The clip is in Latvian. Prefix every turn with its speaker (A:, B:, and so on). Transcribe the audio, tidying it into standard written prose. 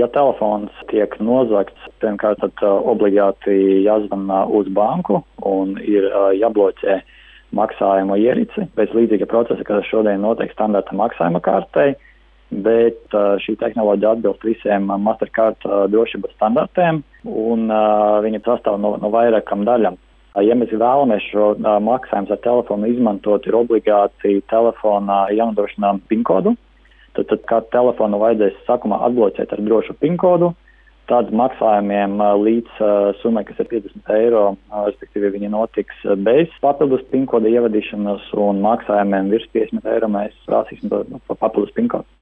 A: Ja telefons tiek nozagts, pirmkārt, tad obligāti jāzvan uz banku un ir jābloķē maksājumu ierici pēc līdzīga procesa, kas šodien notiek standarta maksājuma kārtei, bet šī tehnoloģija atbilst visiem Mastercard drošības standartiem un viņa sastāv no vairākam daļam. Ja mēs vēlamies šo maksājumu ar telefonu izmantot, ir obligāti telefonā jānodrošina PIN kodu. Tad kā telefonu vajadzēs sākumā atbloķēt ar drošu PIN kodu, tad maksājumiem līdz summai, kas ir 50 eiro, respektīvi viņi notiks bez papildus PIN koda ievadīšanas un maksājumiem virs 50 eiro mēs prasīsim papildus PIN kodu.